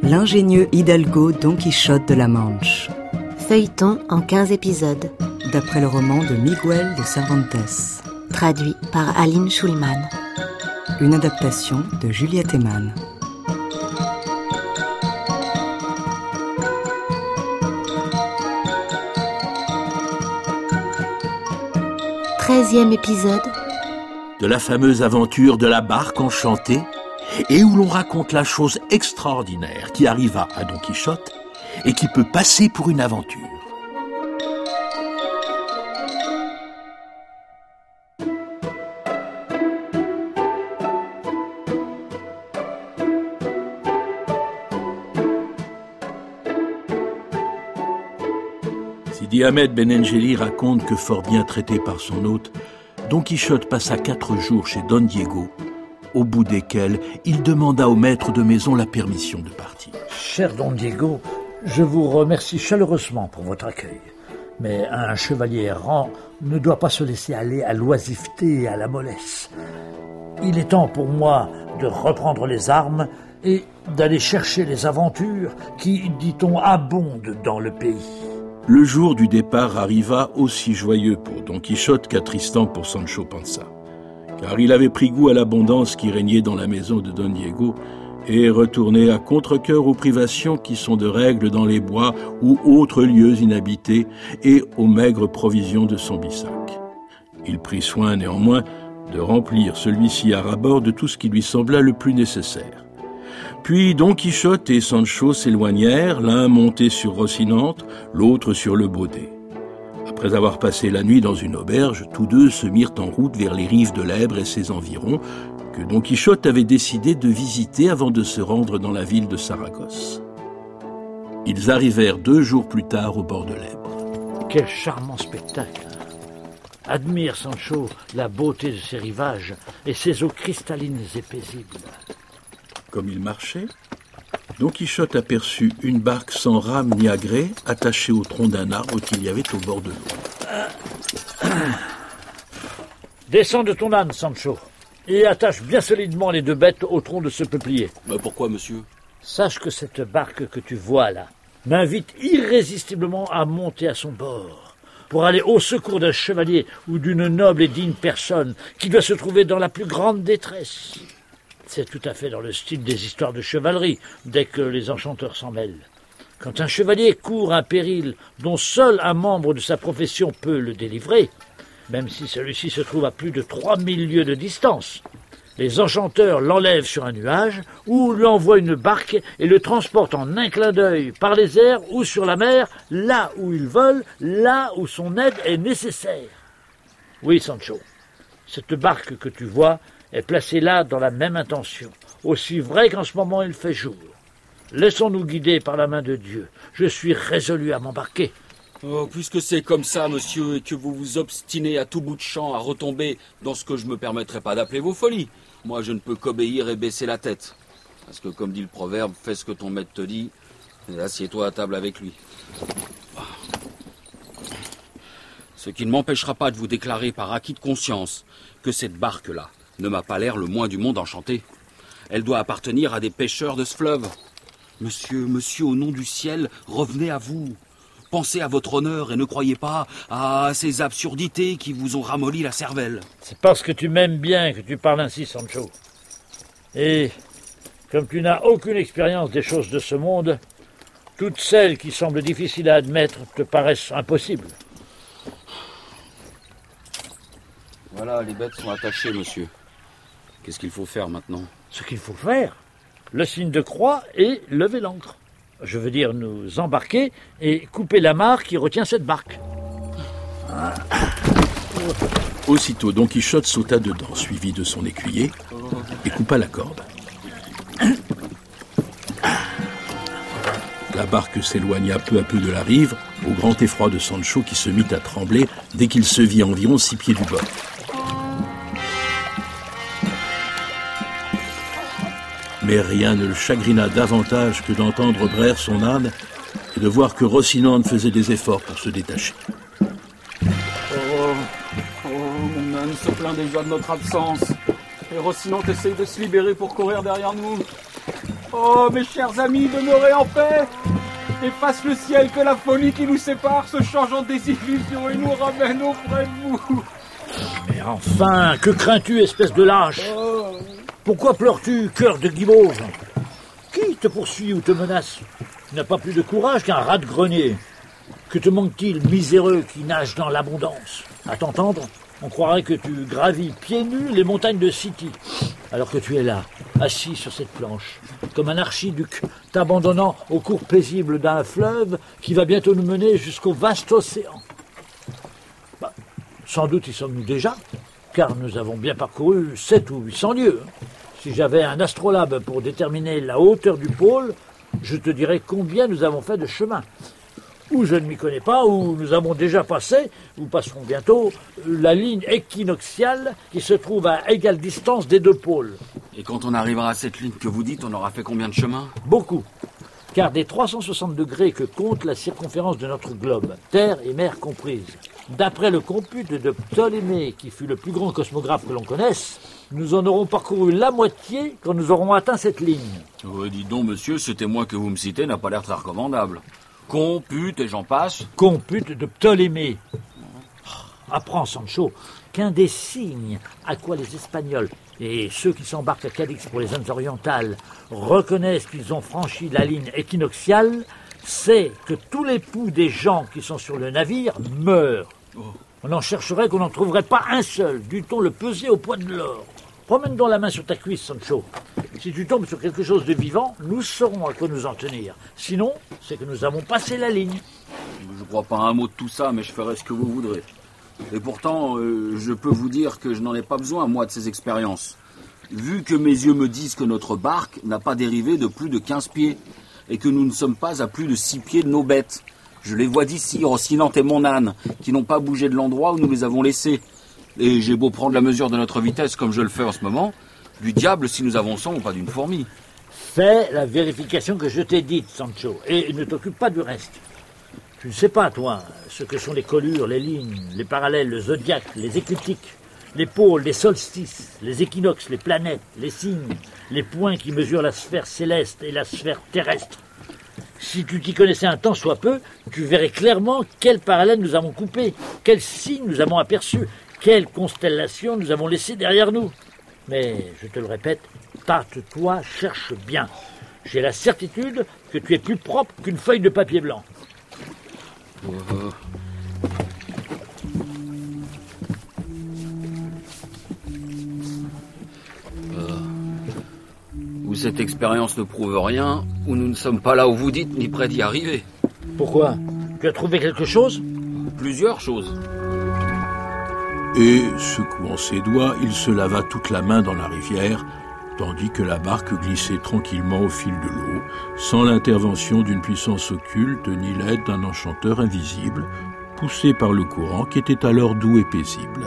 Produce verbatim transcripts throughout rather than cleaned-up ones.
L'ingénieux Hidalgo Don Quichotte de la Manche. Feuilleton en quinze épisodes. D'après le roman de Miguel de Cervantes. Traduit par Aline Schulman. Une adaptation de Juliette Eman. Treizième épisode. De la fameuse aventure de la barque enchantée, et où l'on raconte la chose extraordinaire qui arriva à Don Quichotte et qui peut passer pour une aventure. Sidi Ahmed Benengeli raconte que fort bien traité par son hôte, Don Quichotte passa quatre jours chez Don Diego, au bout desquels il demanda au maître de maison la permission de partir. Cher Don Diego, je vous remercie chaleureusement pour votre accueil. Mais un chevalier errant ne doit pas se laisser aller à l'oisiveté et à la mollesse. Il est temps pour moi de reprendre les armes et d'aller chercher les aventures qui, dit-on, abondent dans le pays. Le jour du départ arriva aussi joyeux pour Don Quichotte qu'attristant pour Sancho Panza, car il avait pris goût à l'abondance qui régnait dans la maison de Don Diego et retournait à contre-cœur aux privations qui sont de règle dans les bois ou autres lieux inhabités et aux maigres provisions de son bissac. Il prit soin néanmoins de remplir celui-ci à ras-bord de tout ce qui lui sembla le plus nécessaire. Puis Don Quichotte et Sancho s'éloignèrent, l'un monté sur Rocinante, l'autre sur le baudet. Après avoir passé la nuit dans une auberge, tous deux se mirent en route vers les rives de l'Èbre et ses environs, que Don Quichotte avait décidé de visiter avant de se rendre dans la ville de Saragosse. Ils arrivèrent deux jours plus tard au bord de l'Èbre. Quel charmant spectacle! Admire, Sancho, la beauté de ces rivages et ces eaux cristallines et paisibles. Comme il marchait, Don Quichotte aperçut une barque sans rame ni agrès, attachée au tronc d'un arbre qu'il y avait au bord de l'eau. Descends de ton âne, Sancho, et attache bien solidement les deux bêtes au tronc de ce peuplier. Mais pourquoi, monsieur? Sache que cette barque que tu vois là m'invite irrésistiblement à monter à son bord, pour aller au secours d'un chevalier ou d'une noble et digne personne qui doit se trouver dans la plus grande détresse. C'est tout à fait dans le style des histoires de chevalerie, dès que les enchanteurs s'en mêlent. Quand un chevalier court un péril dont seul un membre de sa profession peut le délivrer, même si celui-ci se trouve à plus de trois mille lieues de distance, les enchanteurs l'enlèvent sur un nuage ou lui envoient une barque et le transportent en un clin d'œil par les airs ou sur la mer, là où ils veulent, là où son aide est nécessaire. Oui, Sancho, cette barque que tu vois est placé là dans la même intention, aussi vrai qu'en ce moment il fait jour. Laissons-nous guider par la main de Dieu. Je suis résolu à m'embarquer. Oh, puisque c'est comme ça, monsieur, et que vous vous obstinez à tout bout de champ à retomber dans ce que je me permettrai pas d'appeler vos folies, moi je ne peux qu'obéir et baisser la tête. Parce que comme dit le proverbe, fais ce que ton maître te dit, et assieds-toi à table avec lui. Ce qui ne m'empêchera pas de vous déclarer par acquis de conscience que cette barque-là ne m'a pas l'air le moins du monde enchantée. Elle doit appartenir à des pêcheurs de ce fleuve. Monsieur, monsieur, au nom du ciel, revenez à vous. Pensez à votre honneur et ne croyez pas à ces absurdités qui vous ont ramolli la cervelle. C'est parce que tu m'aimes bien que tu parles ainsi, Sancho. Et comme tu n'as aucune expérience des choses de ce monde, toutes celles qui semblent difficiles à admettre te paraissent impossibles. Voilà, les bêtes sont attachées, monsieur. Qu'est-ce qu'il faut faire maintenant? Ce qu'il faut faire, le signe de croix et lever l'ancre. Je veux dire nous embarquer et couper l'amarre qui retient cette barque. Aussitôt, Don Quichotte sauta dedans, suivi de son écuyer, et coupa la corde. La barque s'éloigna peu à peu de la rive, au grand effroi de Sancho qui se mit à trembler dès qu'il se vit à environ six pieds du bord. Mais rien ne le chagrina davantage que d'entendre braire son âne et de voir que Rocinante faisait des efforts pour se détacher. Oh, oh, mon âne se plaint déjà de notre absence. Et Rocinante essaye de se libérer pour courir derrière nous. Oh, mes chers amis, demeurez en paix. Et fasse le ciel que la folie qui nous sépare se change en désillusion et nous ramène auprès de vous. Mais enfin, que crains-tu, espèce de lâche? Pourquoi pleures-tu, cœur de guimauve? Qui te poursuit ou te menace? Tu n'as pas plus de courage qu'un rat de grenier. Que te manque-t-il, miséreux qui nage dans l'abondance? À t'entendre, on croirait que tu gravis pieds nus les montagnes de City, alors que tu es là, assis sur cette planche, comme un archiduc, t'abandonnant au cours paisible d'un fleuve qui va bientôt nous mener jusqu'au vaste océan. Bah, sans doute y sommes-nous déjà, car nous avons bien parcouru sept ou huit cents lieues. Si j'avais un astrolabe pour déterminer la hauteur du pôle, je te dirais combien nous avons fait de chemin. Ou je ne m'y connais pas, ou nous avons déjà passé, ou passerons bientôt, la ligne équinoxiale qui se trouve à égale distance des deux pôles. Et quand on arrivera à cette ligne que vous dites, on aura fait combien de chemin? Beaucoup, car des trois cent soixante degrés que compte la circonférence de notre globe, terre et mer comprises, d'après le compute de Ptolémée, qui fut le plus grand cosmographe que l'on connaisse, nous en aurons parcouru la moitié quand nous aurons atteint cette ligne. Oh, dis donc, monsieur, ce témoin que vous me citez n'a pas l'air très recommandable. Compute et j'en passe. Compute de Ptolémée. Apprends, Sancho, qu'un des signes à quoi les Espagnols et ceux qui s'embarquent à Cadix pour les Indes orientales reconnaissent qu'ils ont franchi la ligne équinoxiale, c'est que tous les poux des gens qui sont sur le navire meurent. Oh. On en chercherait qu'on n'en trouverait pas un seul, dût-on le peser au poids de l'or. Promène donc la main sur ta cuisse, Sancho. Si tu tombes sur quelque chose de vivant, nous saurons à quoi nous en tenir. Sinon, c'est que nous avons passé la ligne. Je ne crois pas un mot de tout ça, mais je ferai ce que vous voudrez. Et pourtant, euh, je peux vous dire que je n'en ai pas besoin, moi, de ces expériences. Vu que mes yeux me disent que notre barque n'a pas dérivé de plus de quinze pieds, et que nous ne sommes pas à plus de six pieds de nos bêtes. Je les vois d'ici, Rocinante et mon âne, qui n'ont pas bougé de l'endroit où nous les avons laissés. Et j'ai beau prendre la mesure de notre vitesse comme je le fais en ce moment, du diable si nous avançons ou pas d'une fourmi. Fais la vérification que je t'ai dite, Sancho, et ne t'occupe pas du reste. Tu ne sais pas, toi, ce que sont les collures, les lignes, les parallèles, le zodiaque, les écliptiques, les pôles, les solstices, les équinoxes, les planètes, les signes, les points qui mesurent la sphère céleste et la sphère terrestre. Si tu t'y connaissais un tant soit peu, tu verrais clairement quels parallèles nous avons coupés, quels signes nous avons aperçus, quelles constellations nous avons laissées derrière nous. Mais, je te le répète, tâte-toi, cherche bien. J'ai la certitude que tu es plus propre qu'une feuille de papier blanc. Euh... Euh... Ou cette expérience ne prouve rien, ou nous ne sommes pas là où vous dites, ni près d'y arriver. Pourquoi? Tu as trouvé quelque chose? Plusieurs choses. Et, secouant ses doigts, il se lava toute la main dans la rivière, tandis que la barque glissait tranquillement au fil de l'eau, sans l'intervention d'une puissance occulte ni l'aide d'un enchanteur invisible, poussé par le courant qui était alors doux et paisible.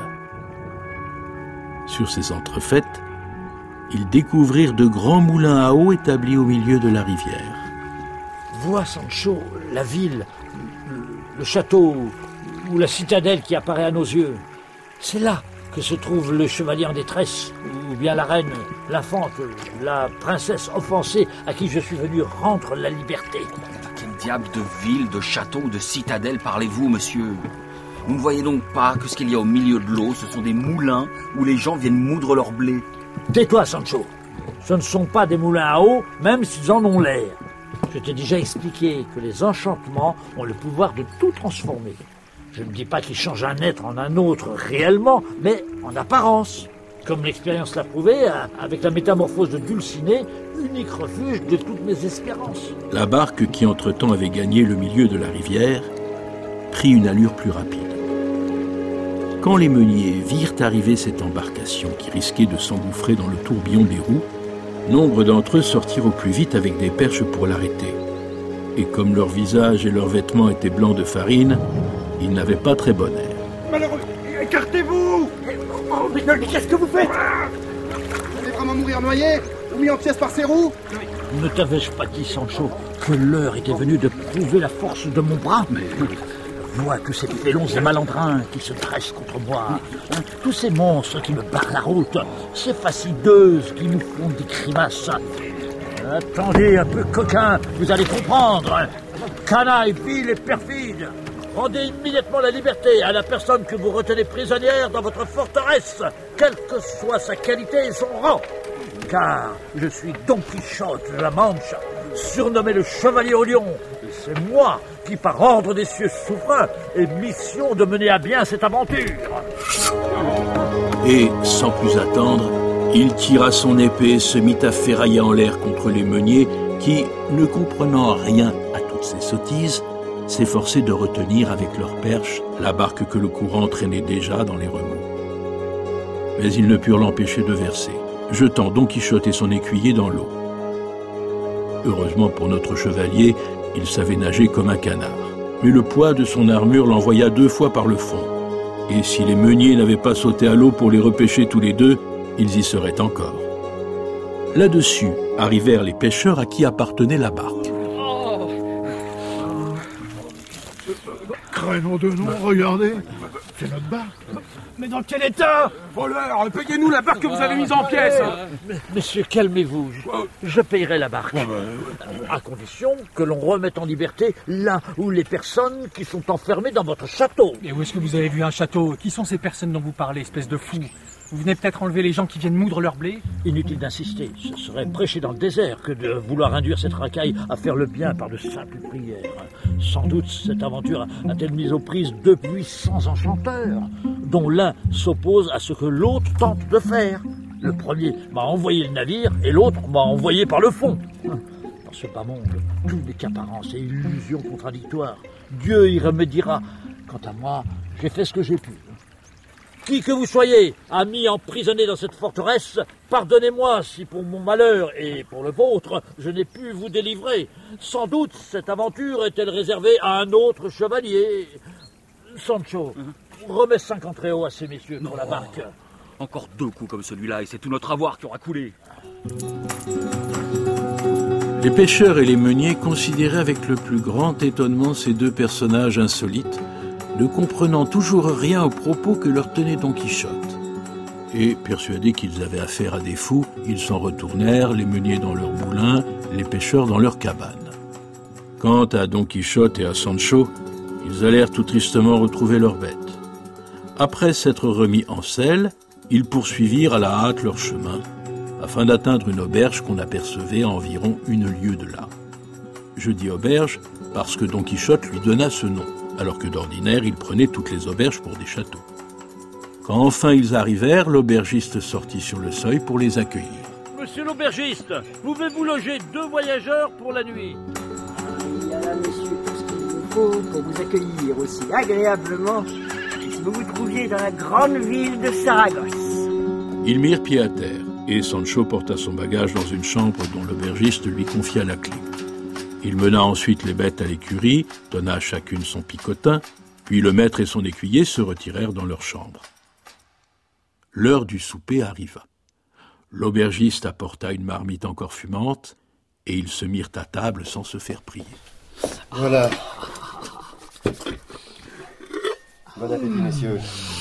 Sur ces entrefaites, ils découvrirent de grands moulins à eau établis au milieu de la rivière. Vois, Sancho, la ville, le, le château ou la citadelle qui apparaît à nos yeux. C'est là que se trouve le chevalier en détresse, ou bien la reine, l'infante, la princesse offensée à qui je suis venu rendre la liberté. Quel diable de ville, de château, de citadelle parlez-vous, monsieur? Vous ne voyez donc pas que ce qu'il y a au milieu de l'eau, ce sont des moulins où les gens viennent moudre leur blé? Tais-toi, Sancho. Ce ne sont pas des moulins à eau, même s'ils en ont l'air. Je t'ai déjà expliqué que les enchantements ont le pouvoir de tout transformer. Je ne dis pas qu'ils changent un être en un autre réellement, mais en apparence. Comme l'expérience l'a prouvé, avec la métamorphose de Dulcinée, unique refuge de toutes mes espérances. La barque, qui entre-temps avait gagné le milieu de la rivière, prit une allure plus rapide. Quand les meuniers virent arriver cette embarcation qui risquait de s'engouffrer dans le tourbillon des roues, nombre d'entre eux sortirent au plus vite avec des perches pour l'arrêter. Et comme leur visage et leurs vêtements étaient blancs de farine, ils n'avaient pas très bon air. Malheureux, écartez-vous! Oh, mais, mais qu'est-ce que vous faites? Vous allez vraiment mourir noyé ou mis en pièces par ces roues? Ne t'avais-je pas dit, Sancho, que l'heure était venue de prouver la force de mon bras? Mais vois que ces félons et malandrins qui se dressent contre moi, hein, tous ces monstres qui me barrent la route, ces facideuses qui nous font des grimaces. Attendez un peu, coquin, vous allez comprendre. Canaille, vil et perfide. Rendez immédiatement la liberté à la personne que vous retenez prisonnière dans votre forteresse, quelle que soit sa qualité et son rang. Car je suis Don Quichotte de la Manche, surnommé le Chevalier au Lion. Et c'est moi qui, par ordre des cieux souverains, ai mission de mener à bien cette aventure. Et, sans plus attendre, il tira son épée et se mit à ferrailler en l'air contre les meuniers qui, ne comprenant rien à toutes ces sottises, s'efforçaient de retenir avec leurs perches la barque que le courant traînait déjà dans les remous. Mais ils ne purent l'empêcher de verser, jetant Don Quichotte et son écuyer dans l'eau. Heureusement pour notre chevalier, il savait nager comme un canard. Mais le poids de son armure l'envoya deux fois par le fond. Et si les meuniers n'avaient pas sauté à l'eau pour les repêcher tous les deux, ils y seraient encore. Là-dessus arrivèrent les pêcheurs à qui appartenait la barque. Crénom de nom, regardez, c'est notre barque. Mais dans quel état? Voleur, payez-nous la barque que vous avez mise en pièces. Messieurs, calmez-vous. Je, je payerai la barque. À condition que l'on remette en liberté l'un ou les personnes qui sont enfermées dans votre château. Et où est-ce que vous avez vu un château? Qui sont ces personnes dont vous parlez, espèce de fou? Vous venez peut-être enlever les gens qui viennent moudre leur blé? Inutile d'insister. Ce serait prêcher dans le désert que de vouloir induire cette racaille à faire le bien par de simples prières. Sans doute cette aventure a-t-elle mis aux prises deux puissants enchanteurs, dont l'un s'oppose à ce que l'autre tente de faire. Le premier m'a envoyé le navire et l'autre m'a envoyé par le fond. Dans ce bas monde, tout n'est qu'apparence et illusions contradictoires. Dieu y remédiera. Quant à moi, j'ai fait ce que j'ai pu. Qui que vous soyez, amis emprisonnés dans cette forteresse, pardonnez-moi si pour mon malheur et pour le vôtre, je n'ai pu vous délivrer. Sans doute cette aventure est-elle réservée à un autre chevalier. Sancho, mm-hmm. remets cinquante réaux à ces messieurs pour non. la barque. Encore deux coups comme celui-là et c'est tout notre avoir qui aura coulé. Les pêcheurs et les meuniers considéraient avec le plus grand étonnement ces deux personnages insolites, ne comprenant toujours rien aux propos que leur tenait Don Quichotte. Et, persuadés qu'ils avaient affaire à des fous, ils s'en retournèrent, les meuniers dans leur moulin, les pêcheurs dans leur cabane. Quant à Don Quichotte et à Sancho, ils allèrent tout tristement retrouver leurs bêtes. Après s'être remis en selle, ils poursuivirent à la hâte leur chemin, afin d'atteindre une auberge qu'on apercevait à environ une lieue de là. Je dis auberge parce que Don Quichotte lui donna ce nom, alors que d'ordinaire, il prenait toutes les auberges pour des châteaux. Quand enfin ils arrivèrent, l'aubergiste sortit sur le seuil pour les accueillir. Monsieur l'aubergiste, pouvez-vous loger deux voyageurs pour la nuit? Il y a là, messieurs, tout ce qu'il vous faut pour vous accueillir aussi agréablement si vous vous trouviez dans la grande ville de Saragosse. Ils mirent pied à terre, et Sancho porta son bagage dans une chambre dont l'aubergiste lui confia la clé. Il mena ensuite les bêtes à l'écurie, donna à chacune son picotin, puis le maître et son écuyer se retirèrent dans leur chambre. L'heure du souper arriva. L'aubergiste apporta une marmite encore fumante, et ils se mirent à table sans se faire prier. Voilà. Bon appétit, messieurs.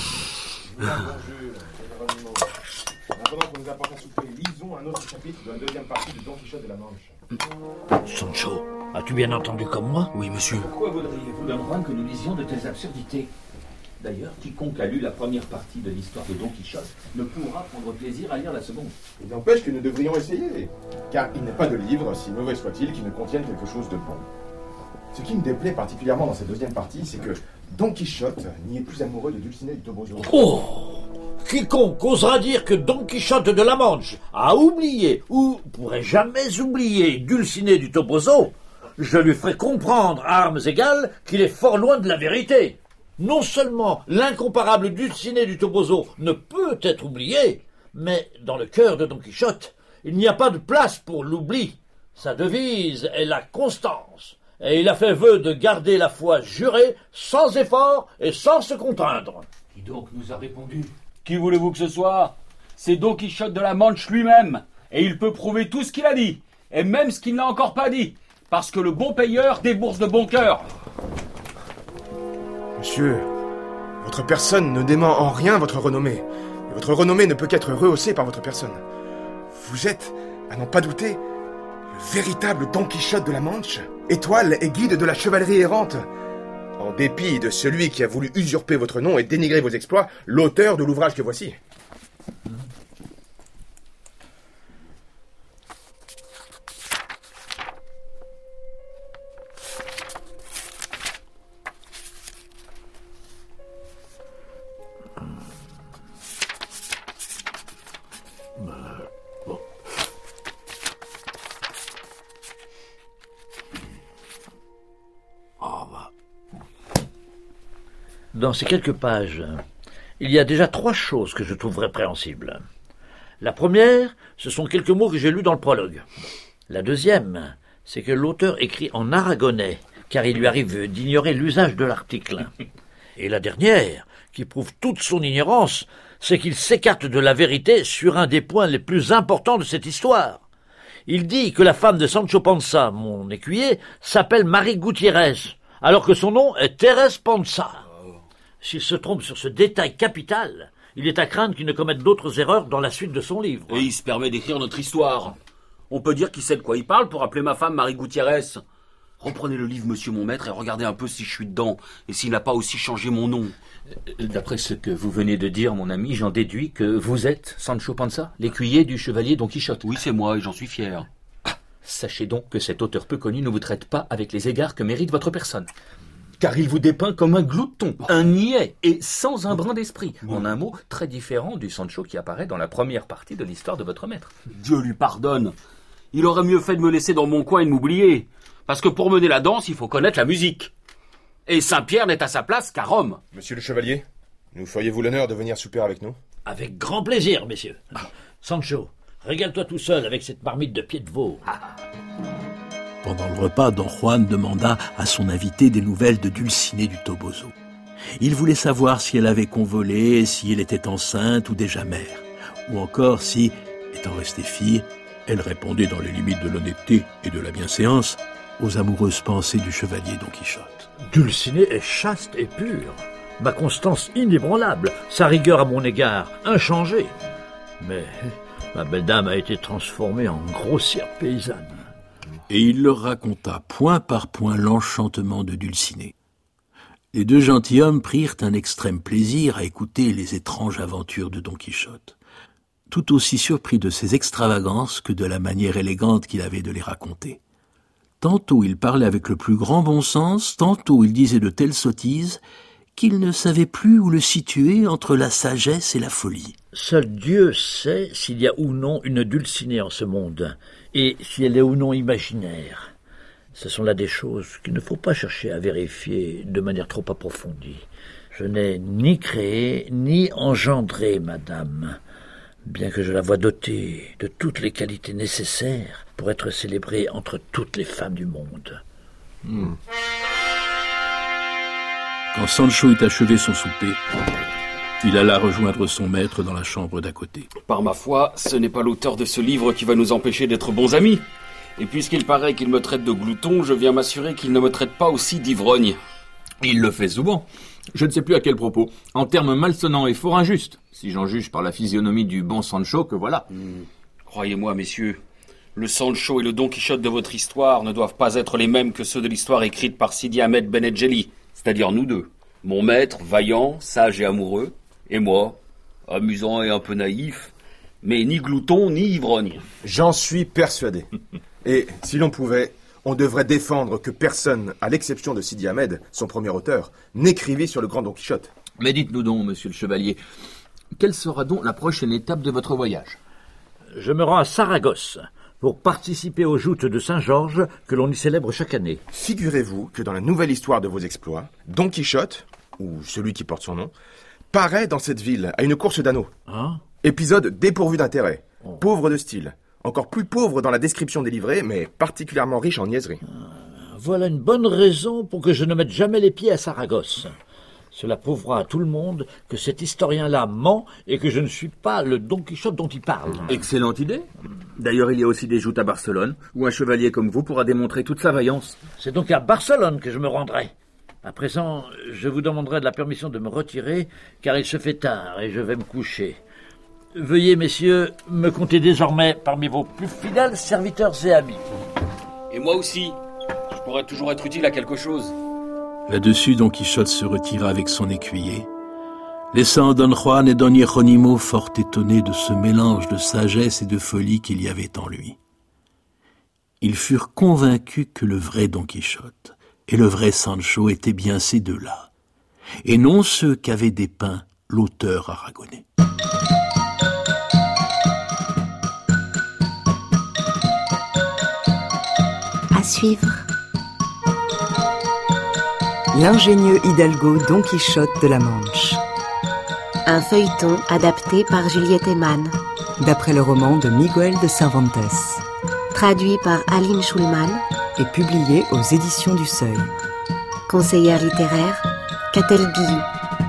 Maintenant qu'on nous apporte à souper, lisons un autre chapitre de la deuxième partie de Don Quichotte de la Manche. Sancho, as-tu bien entendu comme moi? Oui, monsieur. Pourquoi voudriez-vous d'un droit que nous lisions de telles absurdités? D'ailleurs, quiconque a lu la première partie de l'histoire de Don Quichotte ne pourra prendre plaisir à lire la seconde. Il n'empêche que nous devrions essayer, car il n'est pas de livre, si mauvais soit-il, qui ne contienne quelque chose de bon. Ce qui me déplaît particulièrement dans cette deuxième partie, c'est que Don Quichotte n'y est plus amoureux de Dulcinea du Toboso. Oh! Quiconque osera dire que Don Quichotte de la Manche a oublié ou pourrait jamais oublier Dulcinea du Toboso, je lui ferai comprendre à armes égales qu'il est fort loin de la vérité. Non seulement l'incomparable Dulcinea du Toboso ne peut être oublié, mais dans le cœur de Don Quichotte, il n'y a pas de place pour l'oubli. Sa devise est la constance, et il a fait vœu de garder la foi jurée sans effort et sans se contraindre. Qui donc nous a répondu? Qui voulez-vous que ce soit? C'est Don Quichotte de la Manche lui-même, et il peut prouver tout ce qu'il a dit, et même ce qu'il n'a encore pas dit, parce que le bon payeur débourse de bon cœur. Monsieur, votre personne ne dément en rien votre renommée, et votre renommée ne peut qu'être rehaussée par votre personne. Vous êtes, à n'en pas douter, Le véritable Don Quichotte de la Manche, étoile et guide de la chevalerie errante. En dépit de celui qui a voulu usurper votre nom et dénigrer vos exploits, l'auteur de l'ouvrage que voici. Dans ces quelques pages, il y a déjà trois choses que je trouve répréhensibles. La première, ce sont quelques mots que j'ai lus dans le prologue. La deuxième, c'est que l'auteur écrit en aragonais, car il lui arrive d'ignorer l'usage de l'article. Et la dernière, qui prouve toute son ignorance, c'est qu'il s'écarte de la vérité sur un des points les plus importants de cette histoire. Il dit que la femme de Sancho Panza, mon écuyer, s'appelle Marie Gutiérrez, alors que son nom est Thérèse Panza. S'il se trompe sur ce détail capital, il est à craindre qu'il ne commette d'autres erreurs dans la suite de son livre. Et il se permet d'écrire notre histoire. On peut dire qu'il sait de quoi il parle pour appeler ma femme Marie Gutiérrez. Reprenez le livre, monsieur mon maître, et regardez un peu si je suis dedans, et s'il n'a pas aussi changé mon nom. D'après ce que vous venez de dire, mon ami, j'en déduis que vous êtes Sancho Panza, l'écuyer du chevalier Don Quichotte. Oui, c'est moi, et j'en suis fier. Ah, sachez donc que cet auteur peu connu ne vous traite pas avec les égards que mérite votre personne. Car il vous dépeint comme un glouton, un niais, et sans un brin d'esprit. En un mot, très différent du Sancho qui apparaît dans la première partie de l'histoire de votre maître. Dieu lui pardonne. Il aurait mieux fait de me laisser dans mon coin et de m'oublier. Parce que pour mener la danse, il faut connaître la musique. Et Saint-Pierre n'est à sa place qu'à Rome. Monsieur le chevalier, nous feriez-vous l'honneur de venir souper avec nous? Avec grand plaisir, messieurs. Ah. Sancho, régale-toi tout seul avec cette marmite de pied de veau. Ah. Pendant le repas, Don Juan demanda à son invité des nouvelles de Dulcinée du Toboso. Il voulait savoir si elle avait convolé, si elle était enceinte ou déjà mère, ou encore si, étant restée fille, elle répondait dans les limites de l'honnêteté et de la bienséance aux amoureuses pensées du chevalier Don Quichotte. Dulcinée est chaste et pure, ma constance inébranlable, sa rigueur à mon égard inchangée. Mais ma belle dame a été transformée en grossière paysanne. Et il leur raconta point par point l'enchantement de Dulcinée. Les deux gentilshommes prirent un extrême plaisir à écouter les étranges aventures de Don Quichotte, tout aussi surpris de ses extravagances que de la manière élégante qu'il avait de les raconter. Tantôt il parlait avec le plus grand bon sens, tantôt il disait de telles sottises qu'il ne savait plus où le situer entre la sagesse et la folie. Seul Dieu sait s'il y a ou non une Dulcinée en ce monde, et si elle est ou non imaginaire. Ce sont là des choses qu'il ne faut pas chercher à vérifier de manière trop approfondie. Je n'ai ni créé, ni engendré, madame, bien que je la vois dotée de toutes les qualités nécessaires pour être célébrée entre toutes les femmes du monde. Hmm. Quand Sancho eut achevé son souper, il alla rejoindre son maître dans la chambre d'à côté. Par ma foi, ce n'est pas l'auteur de ce livre qui va nous empêcher d'être bons amis. Et puisqu'il paraît qu'il me traite de glouton, je viens m'assurer qu'il ne me traite pas aussi d'ivrogne. Il le fait souvent. Je ne sais plus à quel propos. En termes malsonnants et fort injustes, si j'en juge par la physionomie du bon Sancho que voilà. Mmh. Croyez-moi, messieurs, le Sancho et le Don Quichotte de votre histoire ne doivent pas être les mêmes que ceux de l'histoire écrite par Sidi Ahmed Benedjelli, c'est-à-dire nous deux. Mon maître, vaillant, sage et amoureux, et moi, amusant et un peu naïf, mais ni glouton ni ivrogne. J'en suis persuadé. Et si l'on pouvait, on devrait défendre que personne, à l'exception de Sidi Ahmed, son premier auteur, n'écrivit sur le grand Don Quichotte. Mais dites-nous donc, monsieur le chevalier, quelle sera donc la prochaine étape de votre voyage? Je me rends à Saragosse pour participer aux joutes de Saint-Georges que l'on y célèbre chaque année. Figurez-vous que dans la nouvelle histoire de vos exploits, Don Quichotte, ou celui qui porte son nom, paraît dans cette ville à une course d'anneaux. Hein? Épisode dépourvu d'intérêt, oh. Pauvre de style, encore plus pauvre dans la description des livrets, mais particulièrement riche en niaiseries. Ah, voilà une bonne raison pour que je ne mette jamais les pieds à Saragosse. Cela prouvera à tout le monde que cet historien-là ment et que je ne suis pas le Don Quichotte dont il parle. Excellente idée. D'ailleurs, il y a aussi des joutes à Barcelone, où un chevalier comme vous pourra démontrer toute sa vaillance. C'est donc à Barcelone que je me rendrai. À présent, je vous demanderai de la permission de me retirer, car il se fait tard et je vais me coucher. Veuillez, messieurs, me compter désormais parmi vos plus fidèles serviteurs et amis. Et moi aussi. Je pourrais toujours être utile à quelque chose. Là-dessus, Don Quichotte se retira avec son écuyer, laissant Don Juan et Don Hieronimo fort étonnés de ce mélange de sagesse et de folie qu'il y avait en lui. Ils furent convaincus que le vrai Don Quichotte et le vrai Sancho étaient bien ces deux-là, et non ceux qu'avait dépeints l'auteur aragonais. À suivre. L'ingénieux Hidalgo Don Quichotte de la Manche. Un feuilleton adapté par Juliette Eman. D'après le roman de Miguel de Cervantes. Traduit par Aline Schulman. Et publié aux éditions du Seuil. Conseillère littéraire, Catel Guillou.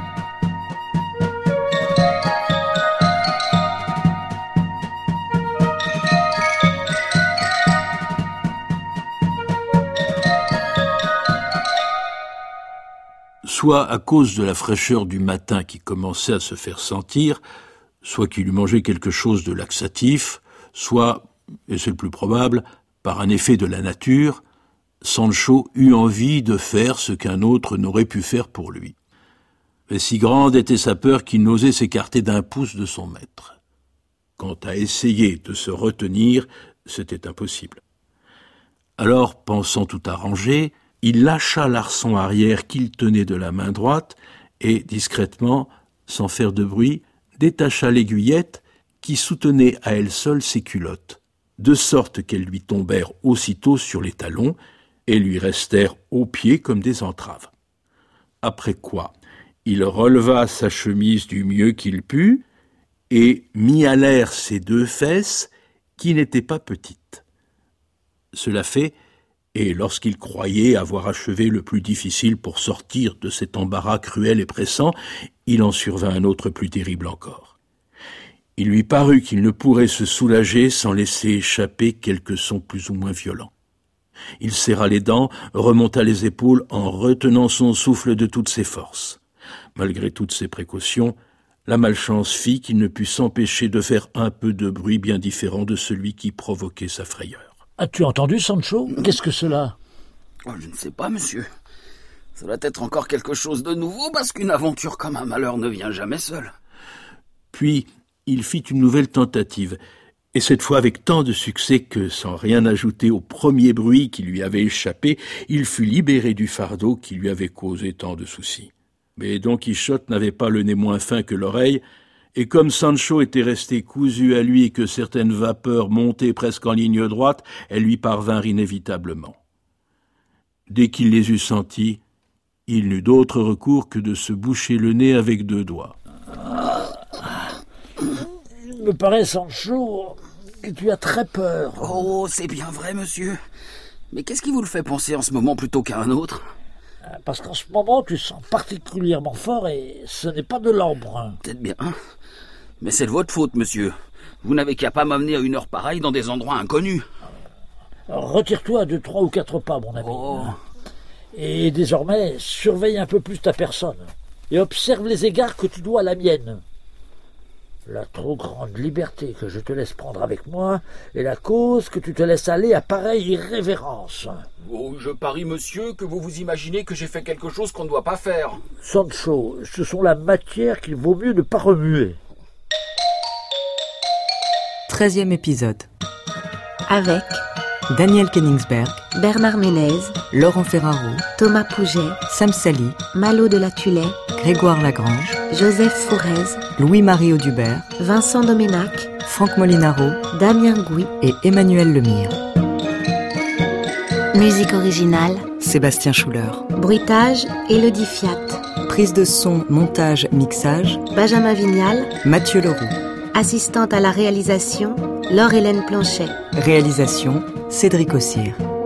Soit à cause de la fraîcheur du matin qui commençait à se faire sentir, soit qu'il eût mangé quelque chose de laxatif, soit, et c'est le plus probable, par un effet de la nature, Sancho eut envie de faire ce qu'un autre n'aurait pu faire pour lui. Mais si grande était sa peur qu'il n'osait s'écarter d'un pouce de son maître. Quant à essayer de se retenir, c'était impossible. Alors, pensant tout arranger, il lâcha l'arçon arrière qu'il tenait de la main droite et, discrètement, sans faire de bruit, détacha l'aiguillette qui soutenait à elle seule ses culottes, de sorte qu'elles lui tombèrent aussitôt sur les talons et lui restèrent aux pieds comme des entraves. Après quoi, il releva sa chemise du mieux qu'il put et mit à l'air ses deux fesses qui n'étaient pas petites. Cela fait, et lorsqu'il croyait avoir achevé le plus difficile pour sortir de cet embarras cruel et pressant, il en survint un autre plus terrible encore. Il lui parut qu'il ne pourrait se soulager sans laisser échapper quelques sons plus ou moins violents. Il serra les dents, remonta les épaules en retenant son souffle de toutes ses forces. Malgré toutes ses précautions, la malchance fit qu'il ne put s'empêcher de faire un peu de bruit bien différent de celui qui provoquait sa frayeur. As-tu entendu, Sancho? Qu'est-ce que cela? Oh, je ne sais pas, monsieur. Ça doit être encore quelque chose de nouveau, parce qu'une aventure comme un malheur ne vient jamais seule. Puis, il fit une nouvelle tentative, et cette fois avec tant de succès que, sans rien ajouter au premier bruit qui lui avait échappé, il fut libéré du fardeau qui lui avait causé tant de soucis. Mais Don Quichotte n'avait pas le nez moins fin que l'oreille, et comme Sancho était resté cousu à lui et que certaines vapeurs montaient presque en ligne droite, elles lui parvinrent inévitablement. Dès qu'il les eut senties, il n'eut d'autre recours que de se boucher le nez avec deux doigts. Il me paraît, Sancho, que tu as très peur. Oh, c'est bien vrai, monsieur. Mais qu'est-ce qui vous le fait penser en ce moment plutôt qu'à un autre? Parce qu'en ce moment, tu sens particulièrement fort et ce n'est pas de l'embrun. Peut-être bien. Mais c'est de votre faute, monsieur. Vous n'avez qu'à pas m'amener à une heure pareille dans des endroits inconnus. Alors, retire-toi de trois ou quatre pas, mon ami. Oh. Et désormais, surveille un peu plus ta personne. Et observe les égards que tu dois à la mienne. La trop grande liberté que je te laisse prendre avec moi est la cause que tu te laisses aller à pareille irrévérence. Oh, je parie, monsieur, que vous vous imaginez que j'ai fait quelque chose qu'on ne doit pas faire. Sancho, ce sont la matière qu'il vaut mieux ne pas remuer. Treizième épisode. Avec Daniel Koenigsberg, Bernard Ménez, Laurent Ferraro, Thomas Pouget, Sam Sally, Malo de la Tulay, Grégoire Lagrange, Joseph Fourez, Louis-Marie Audubert, Vincent Doménac, Franck Molinaro, Damien Gouy et Emmanuel Lemire. Musique originale, Sébastien Schuller. bruitage, Élodie Fiat. Prise de son, montage, mixage, Benjamin Vignal. Mathieu Leroux. Assistante à la réalisation, Laure-Hélène Planchet. Réalisation, Cédric Ossire.